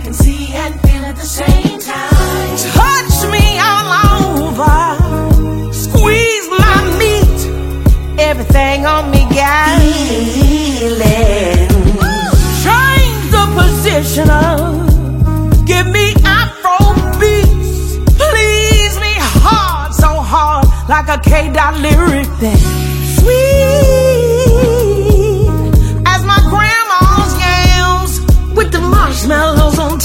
can see and feel at the same time. Touch me all over, squeeze my meat, everything on me got feeling. Change the position of, give me Afro beats, please me hard, so hard, like a K-Dot lyric thing.